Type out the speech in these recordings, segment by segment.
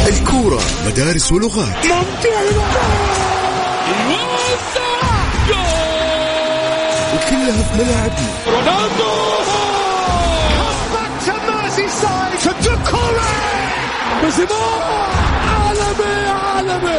الكورة مدارس ولغات. وكلها في ملاعبنا. رونالدو عالمي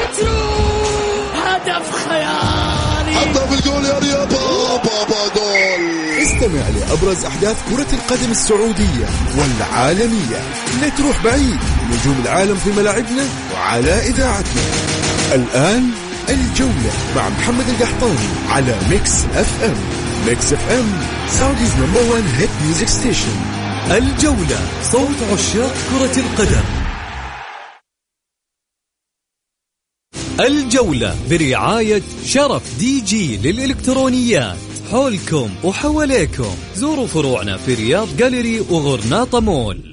هدف خيالي. حطها بالجول يا رياض. بابا جول. استمع لأبرز أحداث كرة القدم السعودية والعالمية. لا تروح بعيد، نجوم العالم في ملاعبنا وعلى إذاعتنا. الآن الجولة مع محمد القحطاني على ميكس اف ام. ميكس اف ام سعوديز نمبر 1 هيت ميوزك ستيشن. الجولة، صوت عشاق كرة القدم. الجولة برعاية شرف دي جي للإلكترونيات. حولكم وحواليكم، زوروا فروعنا في رياض جاليري وغرناطة مول.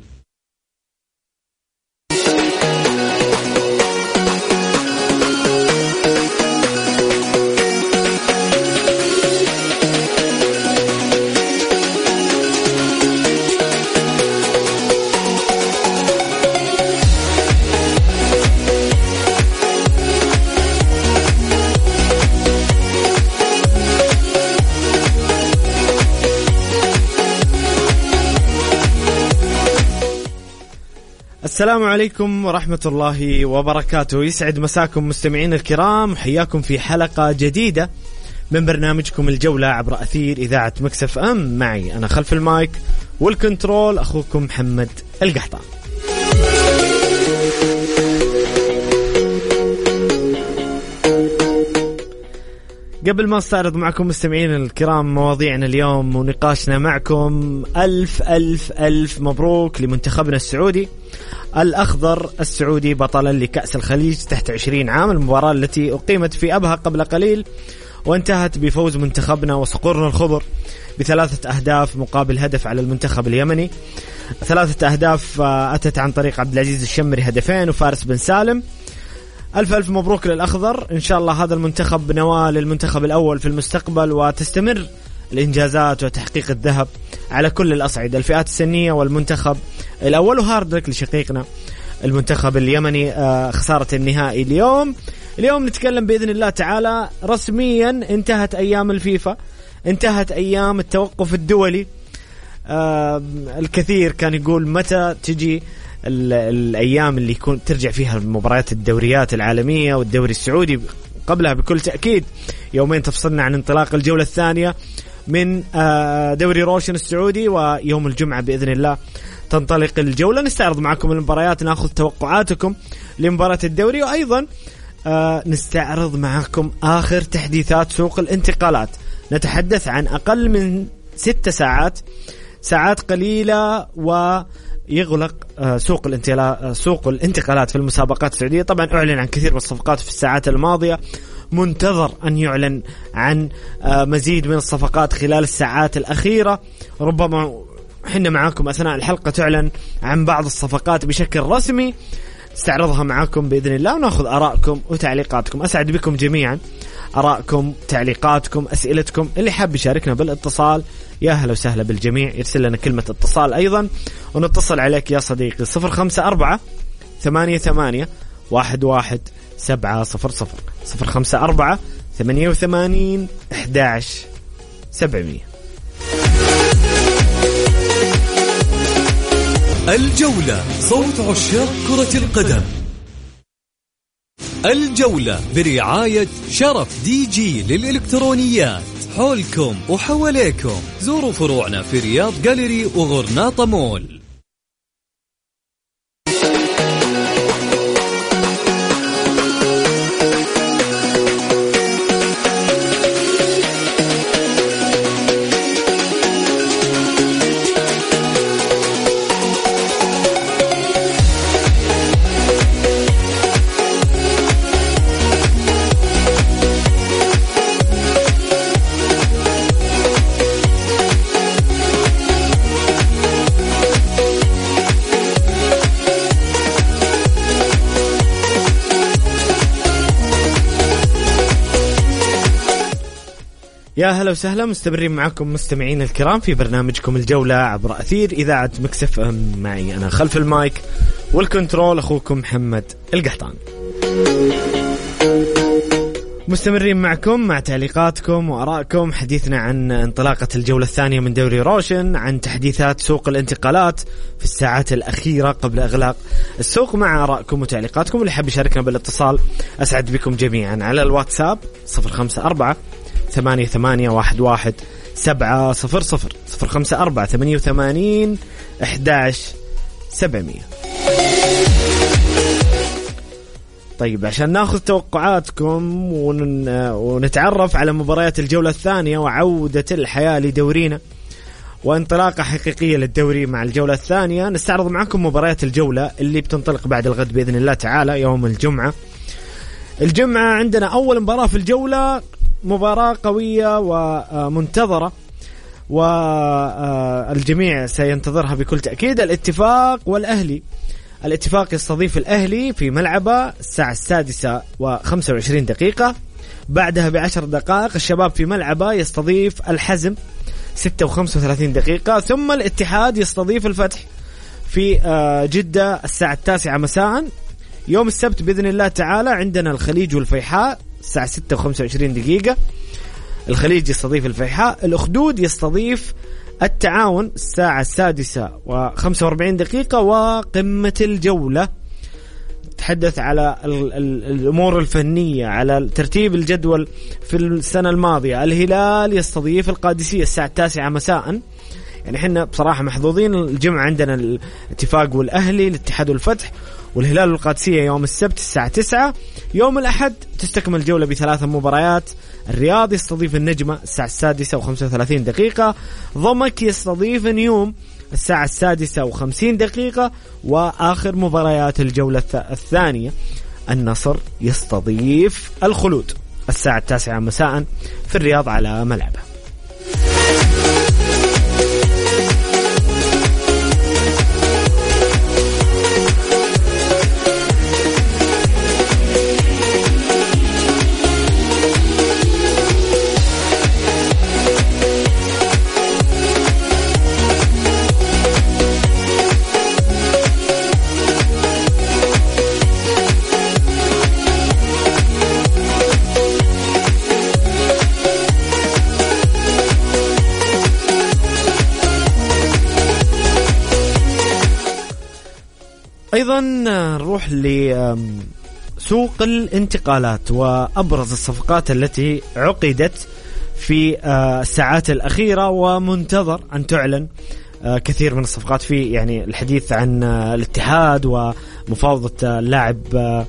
السلام عليكم ورحمة الله وبركاته. يسعد مساكم مستمعين الكرام، حياكم في حلقة جديدة من برنامجكم الجولة عبر أثير إذاعة ميكس اف ام. معي أنا خلف المايك والكنترول أخوكم محمد القحطان. قبل ما استعرض معكم مستمعين الكرام مواضيعنا اليوم ونقاشنا معكم، ألف مبروك لمنتخبنا السعودي الأخضر السعودي بطلا لكأس الخليج تحت 20 عام، المباراة التي أقيمت في أبها قبل قليل وانتهت بفوز منتخبنا وصقورنا الخضر ب3 أهداف مقابل هدف على المنتخب اليمني. 3 أهداف أتت عن طريق عبد العزيز الشمري هدفين وفارس بن سالم. ألف مبروك للأخضر. إن شاء الله هذا المنتخب نواة للمنتخب الأول في المستقبل، وتستمر الإنجازات وتحقيق الذهب على كل الأصعدة، الفئات السنية والمنتخب الأول. وهاردك لشقيقنا المنتخب اليمني خسارة النهائي اليوم نتكلم بإذن الله تعالى. رسميا انتهت أيام الفيفا، انتهت أيام التوقف الدولي. الكثير كان يقول متى تجي الأيام اللي يكون ترجع فيها المباريات الدوريات العالمية والدوري السعودي. قبلها بكل تأكيد يومين تفصلنا عن انطلاق الجولة الثانية من دوري روشن السعودي، ويوم الجمعة بإذن الله تنطلق الجولة. نستعرض معكم المباريات، نأخذ توقعاتكم لمباراة الدوري، وأيضا نستعرض معكم آخر تحديثات سوق الانتقالات. نتحدث عن أقل من 6 ساعات قليلة ويغلق سوق الانتقالات في المسابقات السعودية. طبعا أعلن عن كثير من الصفقات في الساعات الماضية، منتظر أن يعلن عن مزيد من الصفقات خلال الساعات الأخيرة. ربما حنا معاكم أثناء الحلقة تعلن عن بعض الصفقات بشكل رسمي، استعرضها معاكم بإذن الله ونأخذ آراءكم وتعليقاتكم. أسعد بكم جميعا، آراءكم، تعليقاتكم، أسئلتكم. اللي حاب يشاركنا بالاتصال يا هلا وسهلا بالجميع، يرسل لنا كلمة اتصال أيضا ونتصل عليك يا صديقي. 054-88-11-700 054-88-11-700. الجولة، صوت عشاق كرة القدم. الجولة برعاية شرف دي جي للإلكترونيات. حولكم وحواليكم، زوروا فروعنا في رياض جاليري وغرناطة مول. يا هلا وسهلا، مستمرين معكم مستمعين الكرام في برنامجكم الجولة عبر أثير إذاعة مكس اف ام. معي أنا خلف المايك والكنترول أخوكم محمد القحطان. مستمرين معكم مع تعليقاتكم وآرائكم. حديثنا عن انطلاقة الجولة الثانية من دوري روشن، عن تحديثات سوق الانتقالات في الساعات الأخيرة قبل إغلاق السوق، مع آرائكم وتعليقاتكم. اللي حاب يشاركنا بالاتصال أسعد بكم جميعا على الواتساب 054-88-11-700 054-88-11-700. طيب، عشان ناخذ توقعاتكم ونتعرف على مباريات الجولة الثانية وعودة الحياة لدورينا وانطلاقة حقيقية للدوري مع الجولة الثانية، نستعرض معكم مباريات الجولة اللي بتنطلق بعد الغد بإذن الله تعالى يوم الجمعة. عندنا أول مباراة في الجولة، مباراة قوية ومنتظرة والجميع سينتظرها بكل تأكيد. الاتفاق والأهلي. الاتفاق يستضيف الأهلي في ملعبه الساعة 6:25. بعدها ب10 دقائق الشباب في ملعبه يستضيف الحزم 6:35. ثم الاتحاد يستضيف الفتح في جدة الساعة 9 مساء. يوم السبت بإذن الله تعالى عندنا الخليج والفيحاء الساعة 6:25. الخليج يستضيف الفيحاء. الأخدود يستضيف التعاون الساعة 6:45. وقمة الجولة تحدث على الأمور الفنية، على ترتيب الجدول في السنة الماضية. الهلال يستضيف القادسية الساعة 9 مساء. يعني احنا بصراحة محظوظين. الجمعة عندنا الاتفاق والأهلي، الاتحاد والفتح، والهلال والقادسية يوم السبت الساعة 9. يوم الأحد تستكمل الجولة ب3 مباريات. الرياض يستضيف النجمة الساعة 6:35. ضمك يستضيف نيوم الساعة 6:50. وآخر مباريات الجولة الثانية النصر يستضيف الخلود الساعة 9 مساء في الرياض على ملعبه. أيضا نروح لسوق الانتقالات وأبرز الصفقات التي عقدت في الساعات الأخيرة ومنتظر أن تعلن كثير من الصفقات. في يعني الحديث عن الاتحاد ومفاوضة اللاعب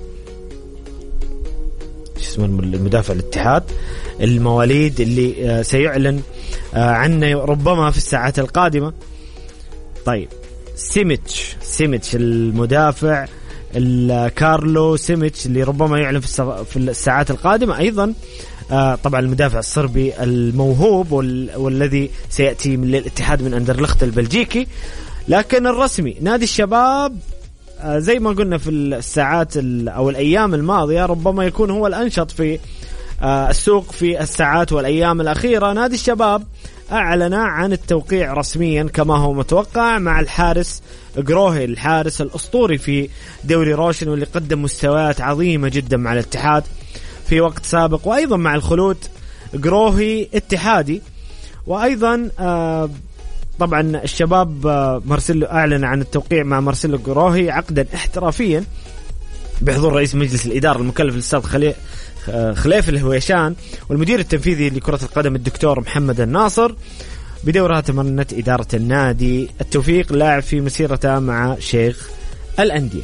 المدافع الاتحاد المواليد اللي سيعلن عنه ربما في الساعات القادمة. طيب، سيميتش المدافع كارلو سيميتش اللي ربما يعلن في الساعات القادمة. أيضا طبعا المدافع الصربي الموهوب والذي سيأتي من الاتحاد من أندرلخت البلجيكي. لكن الرسمي نادي الشباب زي ما قلنا في الساعات أو الأيام الماضية ربما يكون هو الأنشط في السوق في الساعات والأيام الأخيرة. نادي الشباب أعلن عن التوقيع رسميا كما هو متوقع مع الحارس قروهي، الحارس الأسطوري في دوري روشن واللي قدم مستويات عظيمة جدا مع الاتحاد في وقت سابق، وأيضا مع الخلود قروهي اتحادي. وأيضا طبعا الشباب مارسيلو أعلن عن التوقيع مع مارسيلو قروهي عقدا احترافيا بحضور رئيس مجلس الإدارة المكلف الأستاذ خليف الهويشان والمدير التنفيذي لكرة القدم الدكتور محمد الناصر. بدورها تمنت إدارة النادي التوفيق لاعب في مسيرته مع شيخ الأندية.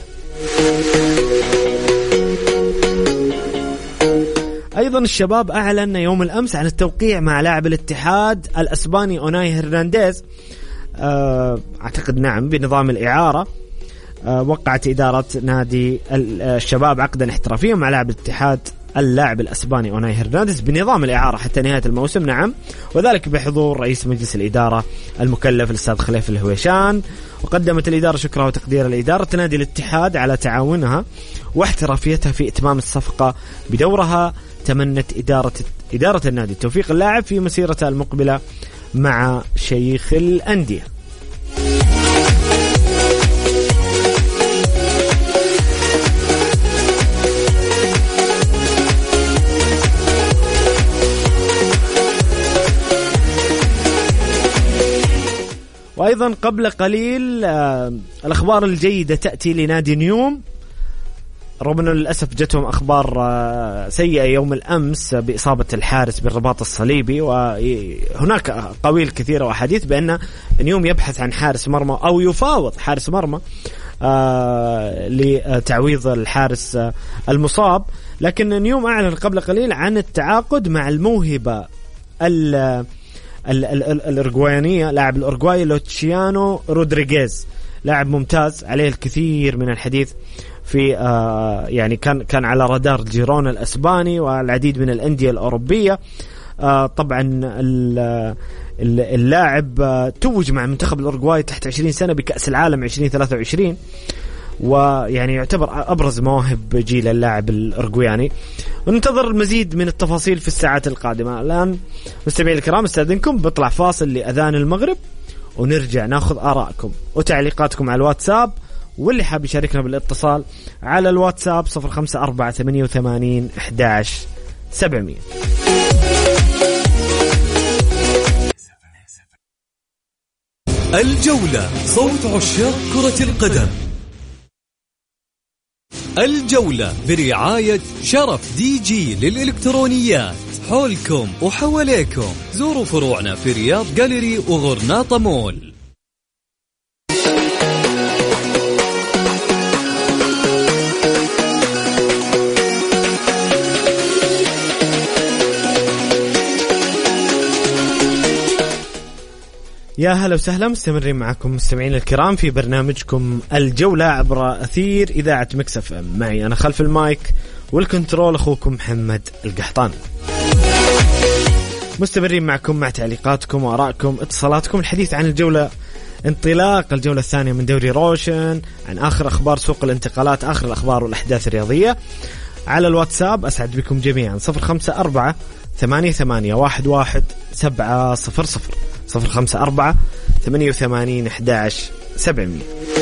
أيضا الشباب أعلن يوم الأمس عن التوقيع مع لاعب الاتحاد الأسباني أوناي هرنانديز، أعتقد نعم بنظام الإعارة. وقعت إدارة نادي الشباب عقدا احترافيا مع لاعب الاتحاد اللاعب الأسباني أوناي هرنانديز بنظام الإعارة حتى نهاية الموسم. نعم، وذلك بحضور رئيس مجلس الإدارة المكلف الأستاذ خليفة الهويشان. وقدمت الإدارة شكرها وتقديرها لإدارة نادي الاتحاد على تعاونها واحترافيتها في إتمام الصفقة بدورها. تمنت إدارة النادي التوفيق اللاعب في مسيرته المقبلة مع شيخ الأندية. وأيضا قبل قليل الأخبار الجيدة تأتي لنادي نيوم، رغم أنه للأسف جتهم أخبار سيئة يوم الأمس بإصابة الحارس بالرباط الصليبي. وهناك قويل كثيرة وحديث بأن نيوم يبحث عن حارس مرمى أو يفاوض حارس مرمى لتعويض الحارس المصاب. لكن نيوم أعلن قبل قليل عن التعاقد مع الموهبة الأورجوايانية، لاعب الأورجواي لوتشيانو رودريغيز، لاعب ممتاز عليه الكثير من الحديث في يعني كان على رادار جيرونا الأسباني والعديد من الأندية الأوروبية. طبعا اللاعب توج مع منتخب الأورجواي تحت 20 سنة بكأس العالم 2023، ويعني يعتبر أبرز مواهب جيل اللاعب الأورجواياني. وننتظر المزيد من التفاصيل في الساعات القادمة. الآن مستمعين الكرام استأذنكم بطلع فاصل لأذان المغرب، ونرجع ناخذ آراءكم وتعليقاتكم على الواتساب، واللي حاب يشاركنا بالاتصال على الواتساب 0548811700. الجولة، صوت عشاق كرة القدم. الجولة برعاية شرف دي جي للإلكترونيات، حولكم وحواليكم. زوروا فروعنا في رياض جاليري وغرناطة مول. يا هلا وسهلا، مستمرين معكم مستمعين الكرام في برنامجكم الجولة عبر أثير إذاعة مكس اف ام. معي أنا خلف المايك والكنترول أخوكم محمد القحطان. مستمرين معكم مع تعليقاتكم وآرائكم اتصالاتكم. الحديث عن الجولة، انطلاق الجولة الثانية من دوري روشن، عن آخر أخبار سوق الانتقالات، آخر الأخبار والأحداث الرياضية على الواتساب. أسعد بكم جميعا 0548811700 0548811700.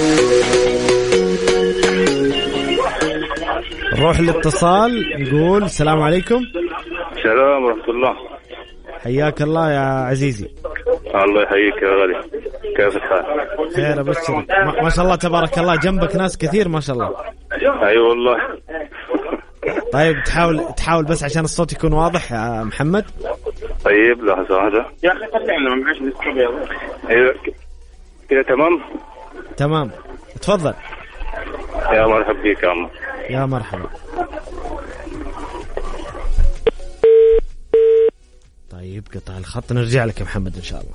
نروح الاتصال. يقول السلام عليكم. السلام ورحمة الله. حياك الله يا عزيزي. الله يحييك يا غالي، كيف الحال؟ خير أبشر، ما شاء الله تبارك الله، جنبك ناس كثير ما شاء الله. أي والله. طيب تحاول بس عشان الصوت يكون واضح يا محمد. طيب لحظة واحدة يا أخي، خلينا ما معيش نسكب. أيوة كده تمام تفضل. يا مرحبا بك يا عم. يا مرحبا. طيب قطع الخط، نرجع لك يا محمد إن شاء الله.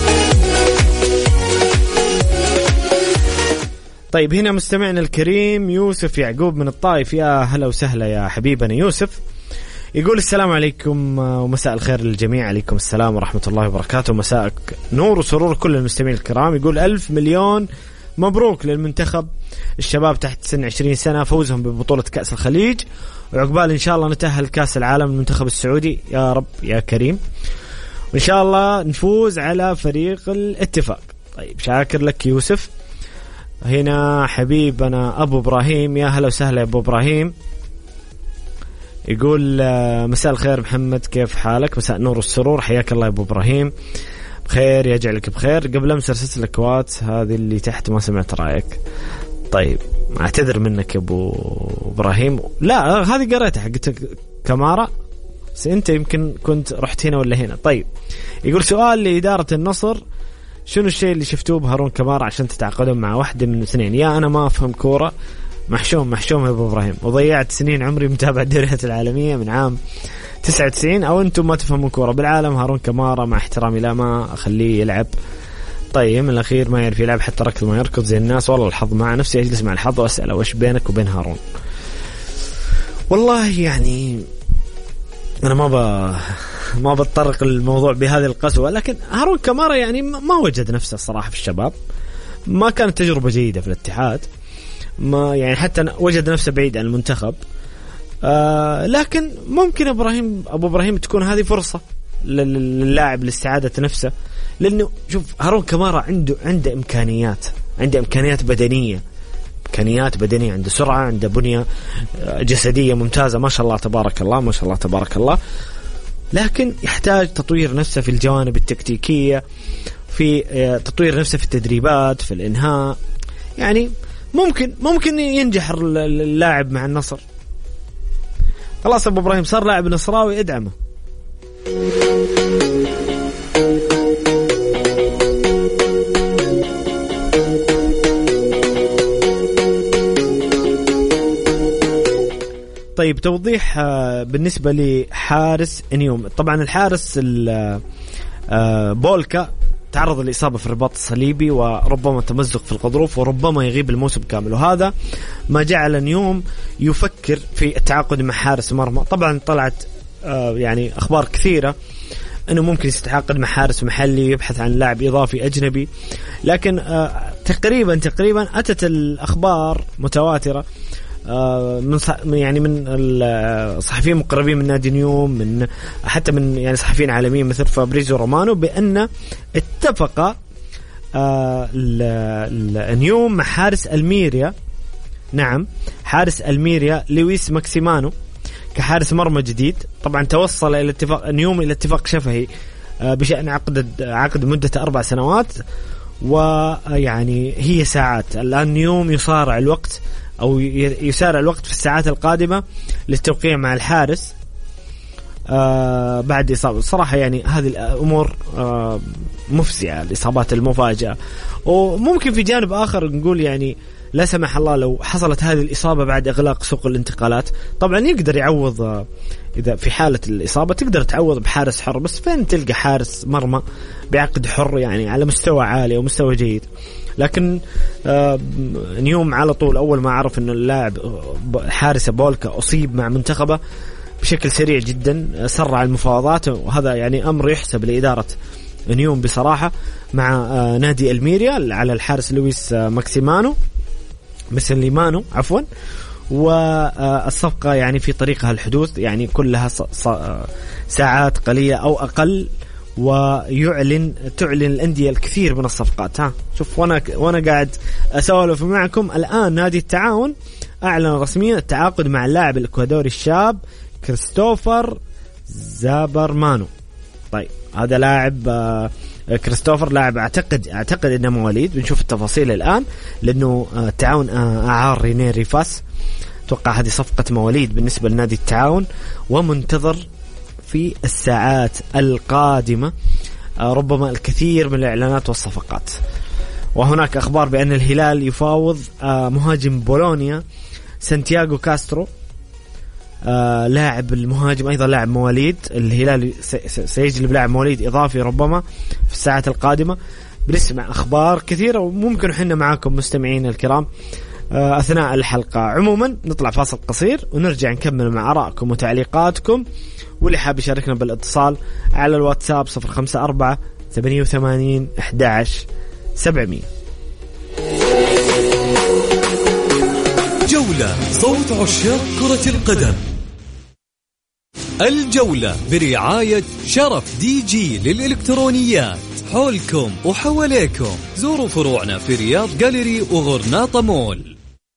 طيب هنا مستمعنا الكريم يوسف يعقوب من الطائف. يا هلا وسهلا يا حبيبنا يوسف. يقول السلام عليكم ومساء الخير للجميع. عليكم السلام ورحمة الله وبركاته، مساءك نور وسرور كل المستمعين الكرام. يقول 1000 مليون مبروك للمنتخب الشباب تحت سن 20 سنة، فوزهم ببطولة كأس الخليج، وعقبال إن شاء الله نتأهل كأس العالم المنتخب السعودي يا رب يا كريم، وإن شاء الله نفوز على فريق الاتفاق. طيب شاكر لك يوسف. هنا حبيبنا أبو إبراهيم. يا هلا وسهلا يا أبو إبراهيم. يقول مساء الخير محمد، كيف حالك؟ مساء النور والسرور، حياك الله يا أبو إبراهيم. بخير يجعلك بخير. قبل أمس أرسلت لك واتس، هذه اللي تحت ما سمعت رأيك. طيب أعتذر منك يا أبو إبراهيم. لا هذه قريتها حقتك كمارة، بس أنت يمكن كنت رحت هنا ولا هنا. طيب يقول سؤال لإدارة النصر، شنو الشيء اللي شفتوه بهارون كمارة عشان تتعاقدون مع واحدة من الاثنين؟ يا أنا ما أفهم كورة، محشوم يا أبو إبراهيم، وضيعت سنين عمري متابعة الدوريات العالمية من عام 99، أو أنتم ما تفهمون كورة بالعالم. هارون كمارة مع احترامي لا ما أخليه يلعب. طيب من الأخير ما يعرف يلعب، حتى ركض ما يركض زي الناس. والله الحظ مع نفسي، أجلس مع الحظ وأسأله وش بينك وبين هارون. والله يعني أنا ما بتطرق الموضوع بهذه القسوة، لكن هارون كمارا يعني ما وجد نفسه الصراحة في الشباب، ما كانت تجربة جيدة في الاتحاد، ما يعني حتى وجد نفسه بعيد عن المنتخب. لكن ممكن أبو إبراهيم تكون هذه فرصة للاعب لاستعادة نفسه، لأنه شوف هارون كمارا عنده إمكانيات بدنية، عنده سرعة، عنده بنية جسدية ممتازة، ما شاء الله تبارك الله، ما شاء الله تبارك الله. لكن يحتاج تطوير نفسه في الجوانب التكتيكية، في تطوير نفسه في التدريبات، في الإنهاء. يعني ممكن ينجح اللاعب مع النصر. خلاص أبو إبراهيم صار لاعب نصراوي، ادعمه. طيب توضيح بالنسبة لحارس نيوم. طبعا الحارس بولكا تعرض للإصابة في الرباط الصليبي وربما تمزق في الغضروف وربما يغيب الموسم كامل، وهذا ما جعل نيوم يفكر في التعاقد مع حارس مرمى. طبعا طلعت يعني أخبار كثيرة أنه ممكن يتعاقد مع حارس محلي، يبحث عن لاعب إضافي أجنبي، لكن تقريبا أتت الأخبار متواترة من الصحفيين مقربين من نادي نيوم، حتى من يعني صحفيين عالميين مثل فابريزو رومانو، بأن اتفق نيوم مع حارس الميريا، نعم حارس الميريا لويس ماكسيمانو كحارس مرمى جديد. طبعا توصل إلى اتفاق نيوم إلى اتفاق شفهي بشأن عقد مدة 4 سنوات، ويعني هي ساعات الآن نيوم يسارع الوقت في الساعات القادمة للتوقيع مع الحارس بعد إصابة. صراحة يعني هذه الأمور مفزعة، الإصابات المفاجئة. وممكن في جانب آخر نقول يعني لا سمح الله لو حصلت هذه الإصابة بعد إغلاق سوق الانتقالات، طبعا يقدر يعوض إذا في حالة الإصابة تقدر تعوض بحارس حر، بس فين تلقى حارس مرمى بعقد حر يعني على مستوى عالي ومستوى جيد؟ لكن نيوم على طول أول ما عرف أن اللاعب حارس بولكا أصيب مع منتخبه بشكل سريع جدا سرع المفاوضات، وهذا يعني أمر يحسب لإدارة نيوم بصراحة مع نادي الميريا على الحارس لويس مسليمانو عفوا. والصفقة يعني في طريقها الحدوث، يعني كلها ساعات قليلة أو أقل، تعلن الأندية الكثير من الصفقات. شوف وانا قاعد اسولف معكم الآن، نادي التعاون أعلن رسميا التعاقد مع اللاعب الإكوادوري الشاب كريستوفر زابرمانو. طيب هذا لاعب كريستوفر لاعب أعتقد إنه مواليد، بنشوف التفاصيل الآن، لأنه التعاون أعار رينير ريفاس. أتوقع هذه صفقة مواليد بالنسبة لنادي التعاون، ومنتظر في الساعات القادمة ربما الكثير من الإعلانات والصفقات. وهناك أخبار بأن الهلال يفاوض مهاجم بولونيا سانتياغو كاسترو، لاعب المهاجم أيضا لاعب مواليد. الهلال سيجلب لاعب مواليد إضافي ربما في الساعات القادمة. بنسمع أخبار كثيرة وممكن حنا معاكم مستمعين الكرام أثناء الحلقة. عموما نطلع فاصل قصير ونرجع نكمل مع آرائكم وتعليقاتكم، واللي حاب يشاركنا بالاتصال على الواتساب 054 88 11 700. جولة صوت عشاق كرة القدم. الجولة برعاية شرف دي جي للإلكترونيات. حولكم وحواليكم، زوروا فروعنا في رياض جاليري وغرناطة مول.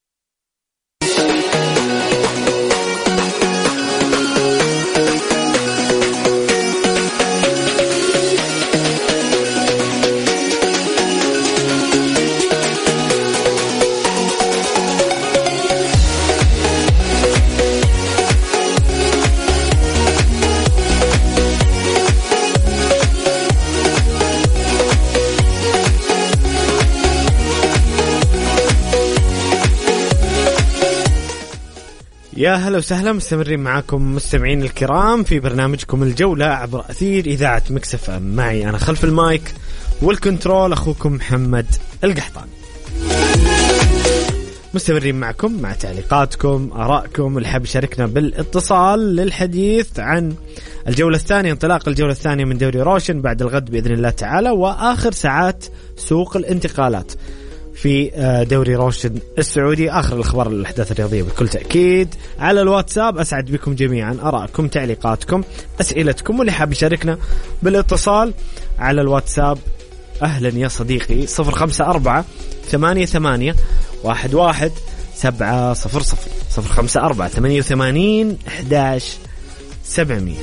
يا هلا وسهلا، مستمرين معاكم مستمعين الكرام في برنامجكم الجولة عبر أثير إذاعة مكس اف ام. معي أنا خلف المايك والكنترول أخوكم محمد القحطان. مستمرين معكم مع تعليقاتكم آرائكم. اللي حاب يشاركنا بالاتصال للحديث عن الجولة الثانية، انطلاق الجولة الثانية من دوري روشن بعد الغد بإذن الله تعالى، وآخر ساعات سوق الانتقالات في دوري روشن السعودي، آخر الأخبار الأحداث الرياضية بكل تأكيد على الواتساب. أسعد بكم جميعا، آرائكم، تعليقاتكم، أسئلتكم، واللي حاب يشاركنا بالاتصال على الواتساب أهلا يا صديقي 054-88-11-700 054-88-11-700.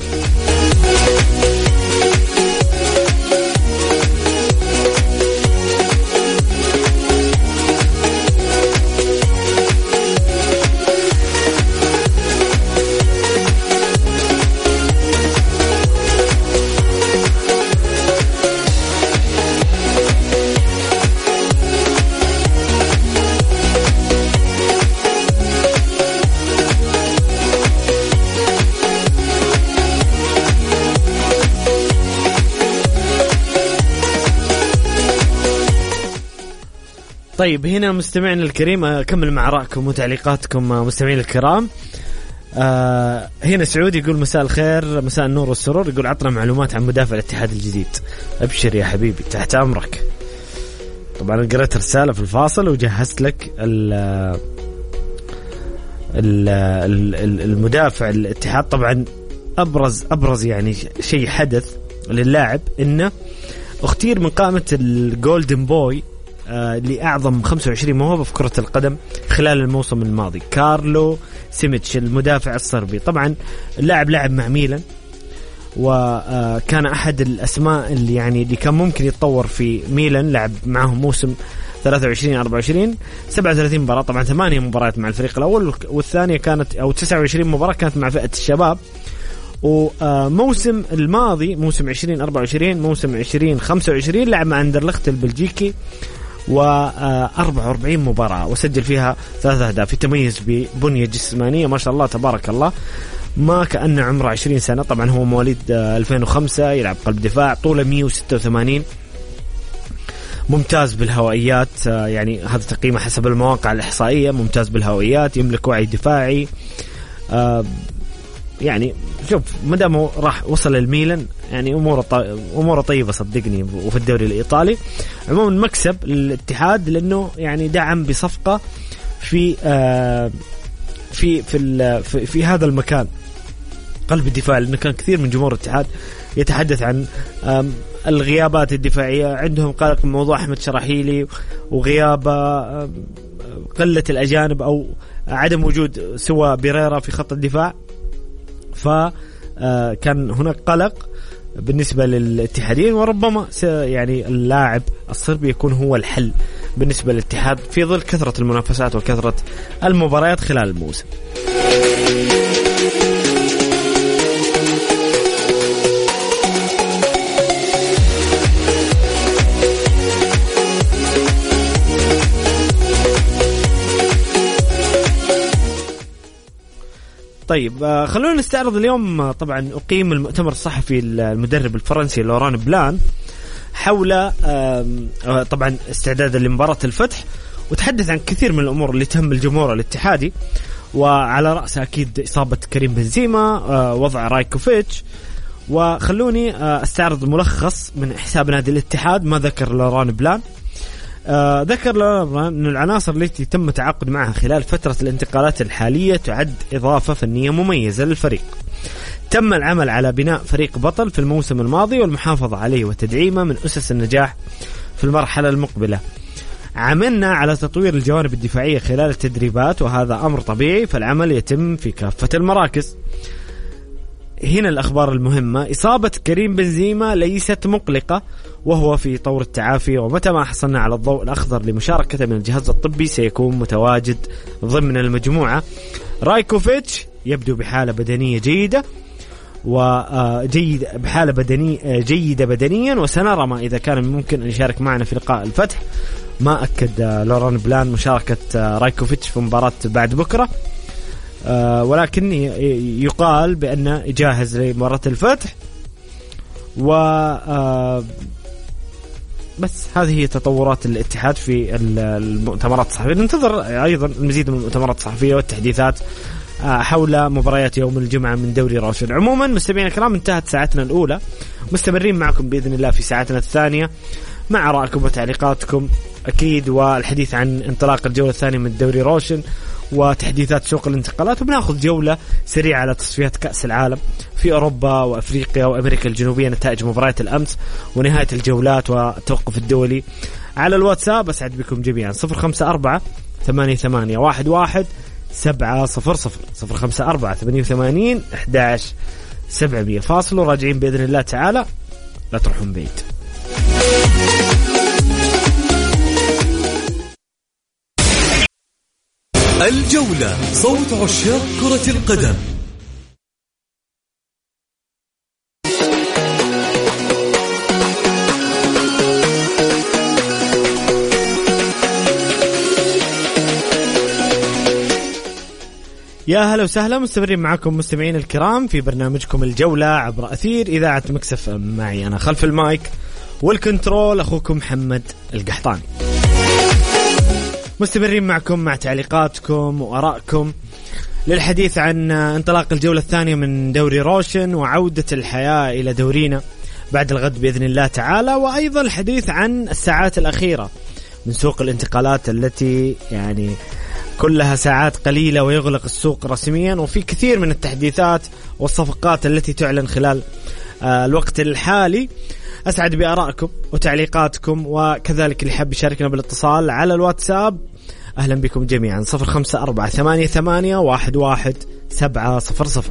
طيب هنا مستمعين الكريم، أكمل مع رأيكم وتعليقاتكم مستمعين الكرام. هنا سعودي يقول مساء الخير، مساء النور والسرور. يقول عطنا معلومات عن مدافع الاتحاد الجديد. أبشر يا حبيبي، تحت أمرك. طبعا قرأت رسالة في الفاصل وجهزت لك المدافع الاتحاد. طبعا أبرز يعني شيء حدث للاعب إنه اختير من قائمة الجولدن بوي لأعظم 25 موهبة في كرة القدم خلال الموسم الماضي، كارلو سيميتش المدافع الصربي. طبعا اللاعب لعب مع ميلان، وكان أحد الأسماء اللي يعني اللي كان ممكن يتطور في ميلان. لعب معهم موسم 23-24 37 مباراة، طبعا 8 مباريات مع الفريق الأول، والثانية كانت أو 29 مباراة كانت مع فئة الشباب. وموسم الماضي موسم 2024 موسم 2025 لعب مع أندرلخت البلجيكي و44 مباراة وسجل فيها 3 أهداف. يتميز ببنية جسمانية ما شاء الله تبارك الله، ما كأنه عمره 20 سنة. طبعا هو مواليد 2005، يلعب قلب دفاع، طوله 186، ممتاز بالهوائيات، يعني هذا تقييمه حسب المواقع الإحصائية، ممتاز بالهوائيات، يملك وعي دفاعي. يعني شوف مدامه راح وصل الميلان يعني أموره طيبة صدقني. وفي الدوري الإيطالي عموما مكسب للاتحاد، لأنه يعني دعم بصفقة في في هذا المكان قلب الدفاع، لأنه كان كثير من جمهور الاتحاد يتحدث عن الغيابات الدفاعية عندهم، قلق من موضوع أحمد شراحيلي وغياب قلة الأجانب أو عدم وجود سوى بيريرا في خط الدفاع. فكان هناك قلق بالنسبة للاتحادين، وربما يعني اللاعب الصربي يكون هو الحل بالنسبة للاتحاد في ظل كثرة المنافسات وكثرة المباريات خلال الموسم. طيب خلونا نستعرض اليوم. طبعا أقيم المؤتمر الصحفي المدرب الفرنسي لوران بلان حول طبعا استعدادا لمباراة الفتح، وتحدث عن كثير من الأمور اللي تهم الجمهور الاتحادي، وعلى رأس أكيد إصابة كريم بنزيما، وضع رايكوفيتش. وخلوني استعرض ملخص من حساب نادي الاتحاد ما ذكر لوران بلان. ذكر لوران أن العناصر التي تم التعاقد معها خلال فترة الانتقالات الحالية تعد إضافة فنية مميزة للفريق. تم العمل على بناء فريق بطل في الموسم الماضي والمحافظة عليه وتدعيمه من أسس النجاح في المرحلة المقبلة. عملنا على تطوير الجوانب الدفاعية خلال التدريبات، وهذا أمر طبيعي، فالعمل يتم في كافة المراكز. هنا الأخبار المهمة: إصابة كريم بنزيما ليست مقلقة، وهو في طور التعافي، ومتى ما حصلنا على الضوء الأخضر لمشاركته من الجهاز الطبي سيكون متواجد ضمن المجموعة. رايكوفيتش يبدو بحالة بدنية جيدة بحالة بدنية جيدة بدنيا، وسنرى ما إذا كان ممكن أن يشارك معنا في لقاء الفتح. ما أكد لوران بلان مشاركة رايكوفيتش في مباراة بعد بكرة، ولكن يقال بأنه جاهز لمباراة الفتح. بس هذه هي تطورات الاتحاد في المؤتمرات الصحفية. ننتظر أيضا المزيد من المؤتمرات الصحفية والتحديثات حول مباريات يوم الجمعة من دوري روشن. عموما مستمعينا الكرام انتهت ساعتنا الأولى، مستمرين معكم بإذن الله في ساعتنا الثانية مع آرائكم وتعليقاتكم أكيد، والحديث عن انطلاق الجولة الثانية من دوري روشن وتحديثات سوق الانتقالات، وبناخذ جولة سريعة على تصفيات كأس العالم في أوروبا وأفريقيا وأمريكا الجنوبية، نتائج مباريات الأمس ونهاية الجولات والتوقف الدولي. على الواتساب أسعد بكم جميعا 054-88-11-700 054-88-11-700. فاصل وراجعين بإذن الله تعالى، لا تروحون بعيد. الجولة، صوت عشاق كرة القدم. يا هلا وسهلا، مستمرين معكم مستمعين الكرام في برنامجكم الجولة عبر أثير إذاعة مكسف. معي أنا خلف المايك والكنترول أخوكم محمد القحطاني. مستمرين معكم مع تعليقاتكم وآرائكم للحديث عن انطلاق الجولة الثانية من دوري روشن وعودة الحياة إلى دورينا بعد الغد بإذن الله تعالى، وأيضا الحديث عن الساعات الأخيرة من سوق الانتقالات التي يعني كلها ساعات قليلة ويغلق السوق رسميا، وفي كثير من التحديثات والصفقات التي تعلن خلال الوقت الحالي. أسعد بآرائكم وتعليقاتكم، وكذلك اللي حاب يشاركنا بالاتصال على الواتساب أهلا بكم جميعا 054-88-11-700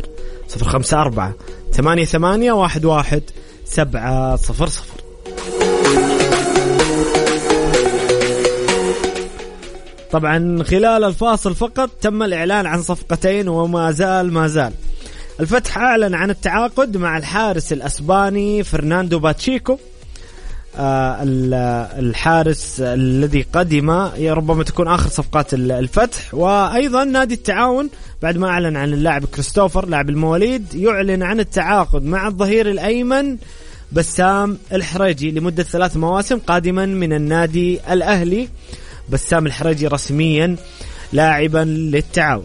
054-88-11-700. طبعا خلال الفاصل فقط تم الإعلان عن صفقتين وما زال الفتح أعلن عن التعاقد مع الحارس الأسباني فرناندو باتشيكو، الحارس الذي قدم ربما تكون آخر صفقات الفتح. وأيضا نادي التعاون بعد ما أعلن عن اللاعب كريستوفر لاعب المواليد يعلن عن التعاقد مع الظهير الأيمن بسام الحريجي لمدة 3 مواسم قادما من النادي الأهلي. بسام الحريجي رسميا لاعبا للتعاون.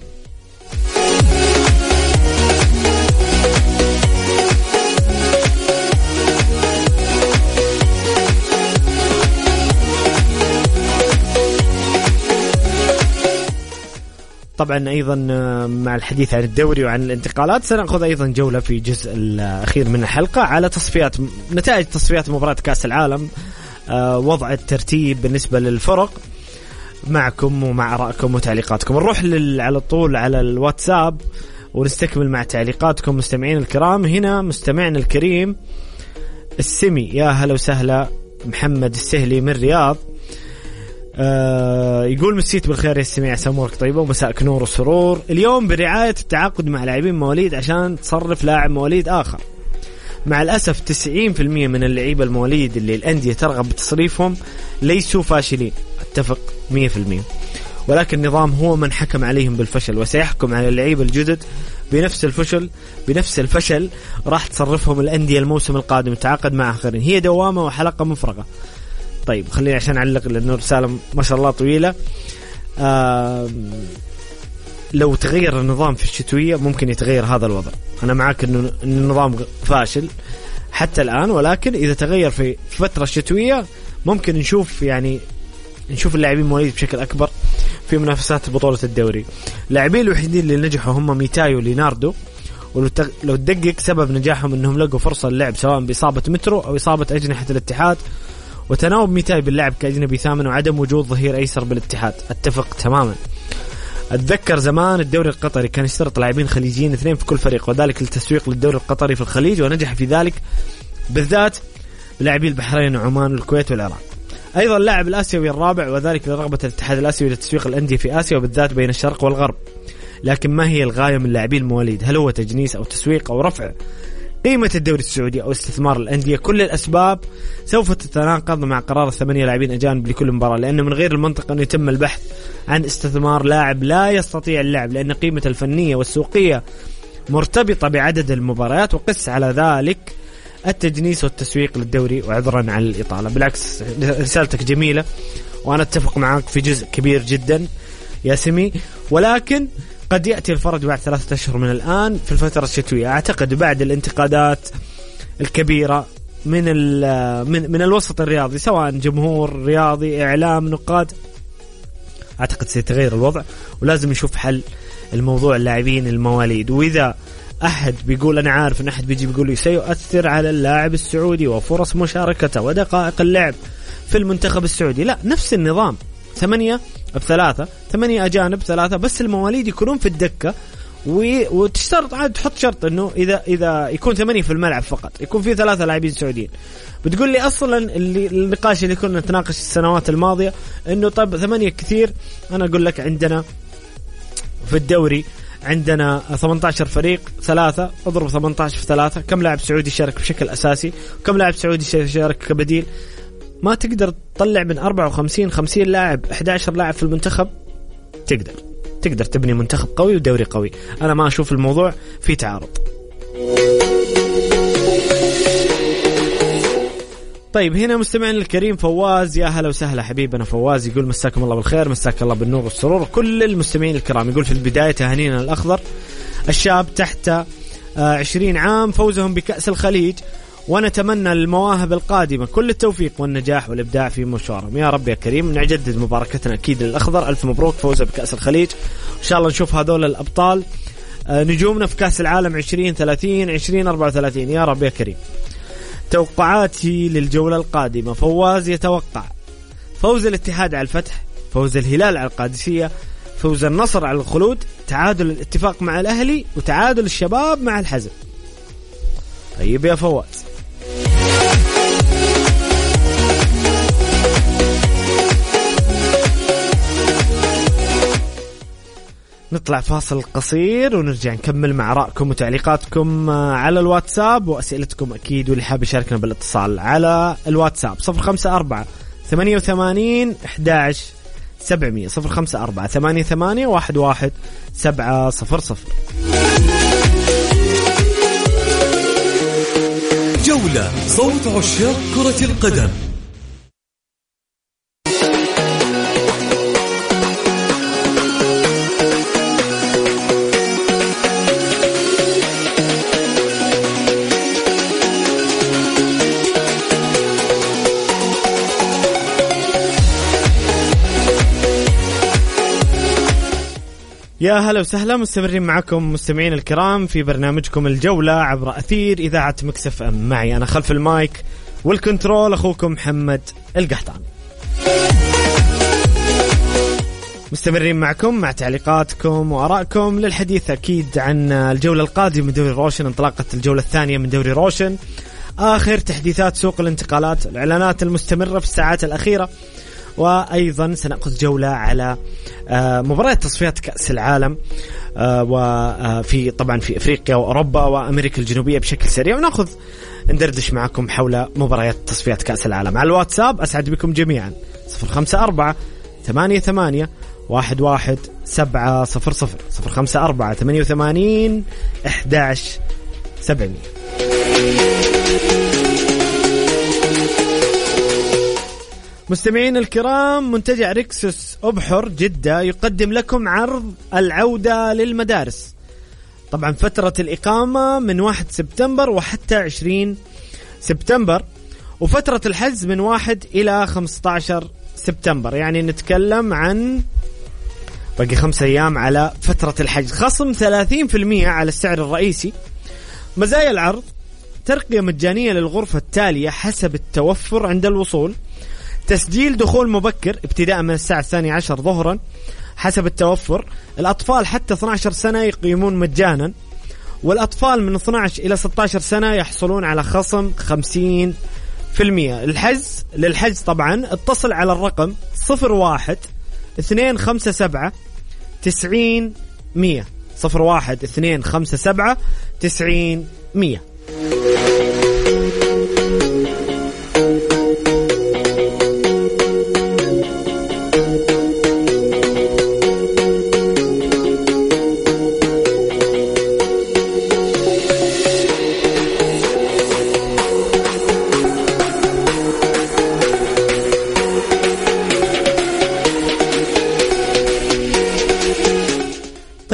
طبعا أيضا مع الحديث عن الدوري وعن الانتقالات سنأخذ أيضا جولة في الجزء الأخير من الحلقة على نتائج تصفيات مباراة كأس العالم، وضع الترتيب بالنسبة للفرق معكم ومع آرائكم وتعليقاتكم. نروح على طول على الواتساب ونستكمل مع تعليقاتكم مستمعين الكرام. هنا مستمعنا الكريم السمي، يا هلا وسهلا، محمد السهلي من رياض، يقول مسيت بالخير يا السمي، عسى أمورك طيبة ومساءك نور وسرور. اليوم برعاية التعاقد مع لاعبين مواليد عشان تصرف لاعب مواليد آخر. مع الأسف 90% من اللعيبة المواليد اللي الأندية ترغب بتصريفهم ليسوا فاشلين، اتفق 100%، ولكن النظام هو من حكم عليهم بالفشل، وسيحكم على اللعيبة الجدد بنفس الفشل راح تصرفهم الأندية الموسم القادم، تعاقد مع آخرين. هي دوامة وحلقة مفرغة. طيب خليني عشان أعلق لأنه رسالة ما شاء الله طويلة. لو تغير النظام في الشتوية ممكن يتغير هذا الوضع. أنا معاك إنه النظام فاشل حتى الآن، ولكن إذا تغير في فترة الشتوية ممكن نشوف اللاعبين مواليد بشكل أكبر في منافسات بطولة الدوري. اللاعبين الوحيدين اللي نجحوا هم ميتاي وليناردو، ولو تدقق سبب نجاحهم إنهم لقوا فرصة اللعب سواء بإصابة مترو أو إصابة أجنحة الاتحاد، وتناوب ميتاي باللعب كأجنبي ثامن، وعدم وجود ظهير أيسر بالاتحاد. أتفق تماما. أتذكر زمان الدوري القطري كان يشترط لاعبين خليجيين 2 في كل فريق، وذلك للتسويق للدوري القطري في الخليج، ونجح في ذلك بالذات لاعبي البحرين وعمان والكويت والعراق. أيضا اللاعب الآسيوي الرابع، وذلك لرغبة الاتحاد الآسيوي لتسويق الأندية في آسيا وبالذات بين الشرق والغرب. لكن ما هي الغاية من لاعبي المواليد؟ هل هو تجنيس أو تسويق أو رفع قيمة الدوري السعودي أو استثمار الأندية؟ كل الأسباب سوف تتناقض مع قرار 8 لاعبين أجانب لكل مباراة، لأنه من غير المنطق أن يتم البحث عن استثمار لاعب لا يستطيع اللعب، لأن قيمة الفنية والسوقية مرتبطة بعدد المباريات، وقس على ذلك التجنيس والتسويق للدوري وعذرا عن الإطالة. بالعكس رسالتك جميلة وأنا أتفق معك في جزء كبير جدا يا سمي، ولكن قد يأتي الفرج بعد 3 أشهر من الآن في الفترة الشتوية. أعتقد بعد الانتقادات الكبيرة من الوسط الرياضي سواء جمهور رياضي إعلام نقاد، أعتقد سيتغير الوضع ولازم نشوف حل الموضوع اللاعبين المواليد. وإذا أحد بيقول أنا عارف أن أحد بيجي بيقول لي سيؤثر على اللاعب السعودي وفرص مشاركته ودقائق اللعب في المنتخب السعودي، لا، نفس النظام 8 ب3 8 أجانب 3 بس المواليد يكونون في الدكة، وتشترط عاد تحط شرط انه اذا يكون 8 في الملعب فقط يكون في 3 لاعبين سعوديين. بتقول لي اصلا النقاش اللي كنا نتناقش السنوات الماضيه انه طب 8 كثير، انا اقول لك عندنا في الدوري عندنا 18 فريق 3 اضرب 18 في 3 كم لاعب سعودي شارك بشكل اساسي وكم لاعب سعودي شارك كبديل؟ ما تقدر تطلع من 54 50 لاعب 11 لاعب في المنتخب. تقدر تبني منتخب قوي ودوري قوي. أنا ما أشوف الموضوع في تعارض. طيب هنا مستمعنا الكريم فواز، يا هلا وسهلا حبيبنا فواز، يقول مساكم الله بالخير، مساك الله بالنور والسرور كل المستمعين الكرام. يقول في البداية تهانينا الأخضر الشاب تحت 20 عام فوزهم بكأس الخليج، ونتمنى المواهب القادمة كل التوفيق والنجاح والإبداع في مشوارهم يا رب يا كريم. نجدد مباركتنا أكيد للأخضر، ألف مبروك فوزه بكأس الخليج، إن شاء الله نشوف هذول الأبطال نجومنا في كأس العالم 2030 2034 يا رب يا كريم. توقعاتي للجولة القادمة، فواز يتوقع فوز الاتحاد على الفتح، فوز الهلال على القادسية، فوز النصر على الخلود، تعادل الاتفاق مع الأهلي، وتعادل الشباب مع الحزم. طيب يا فواز، نطلع فاصل قصير ونرجع نكمل مع آرائكم وتعليقاتكم على الواتساب وأسئلتكم أكيد، واللي حاب يشاركنا بالاتصال على الواتساب 054 88 11 700 054 88 11 700. جولة صوت عشاق كرة القدم. يا هلا وسهلا، مستمرين معكم مستمعين الكرام في برنامجكم الجولة عبر أثير إذاعة مكس اف ام. معي أنا خلف المايك والكنترول أخوكم محمد القحطان. مستمرين معكم مع تعليقاتكم وآرائكم للحديث أكيد عن الجولة القادمة من دوري روشن، انطلاقة الجولة الثانية من دوري روشن، آخر تحديثات سوق الانتقالات، الإعلانات المستمرة في الساعات الأخيرة، وأيضا سنأخذ جولة على مباراة تصفيات كأس العالم وفي طبعا في أفريقيا وأوروبا وأمريكا الجنوبية بشكل سريع، ونأخذ ندردش معكم حول مباريات تصفيات كأس العالم. على الواتساب أسعد بكم جميعا 054 88 11 700 054 88 11 700. مستمعين الكرام، منتجع ريكسوس أبحر جدة يقدم لكم عرض العودة للمدارس. طبعا فترة الإقامة من 1 سبتمبر وحتى 20 سبتمبر، وفترة الحجز من 1 إلى 15 سبتمبر، يعني نتكلم عن باقي 5 أيام على فترة الحجز. خصم 30% على السعر الرئيسي. مزايا العرض: ترقية مجانية للغرفة التالية حسب التوفر عند الوصول، تسجيل دخول مبكر ابتداء من الساعة 12 ظهرا حسب التوفر، الأطفال حتى 12 سنة يقيمون مجانا، والأطفال من 12 إلى 16 سنة يحصلون على خصم 50%. للحجز طبعا اتصل على الرقم 01 257 90 100 01 257 90 100.